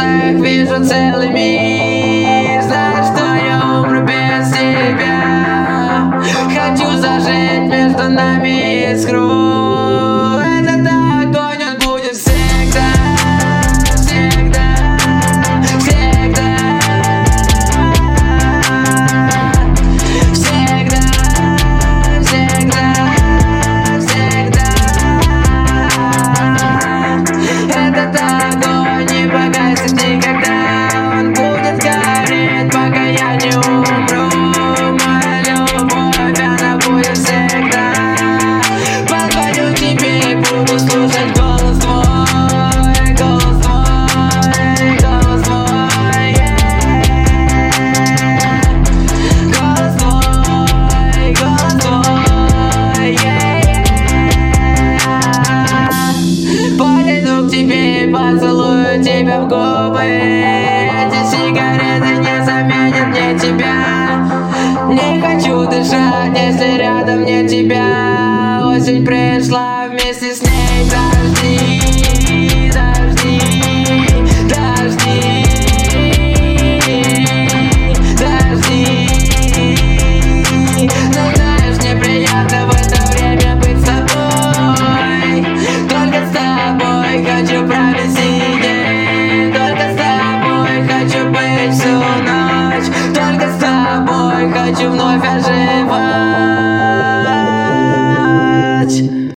глазах вижу целый мир. Знаешь, что я умру без тебя. Хочу зажечь между нами искру. Этот огонь, он будет всегда, всегда, всегда, всегда, всегда, всегда. Этот огонь не погасит никогда. Он будет гореть, пока я не умру. Моя любовь, она будет всегда. Позвоню тебе и буду слушать голос твой, голос твой, голос твой, голос твой, голос твой, Подойду к тебе и поцелую тебя в губы. Эти сигареты не заменят мне тебя. Не хочу дышать, если рядом нет тебя. Осень пришла, вместе с ней дожди, дожди, дожди, дожди. Но знаешь, мне приятно в это время быть с тобой. Только с тобой хочу провести день. Только с тобой хочу быть всю ночь. Только с тобой хочу вновь оживать.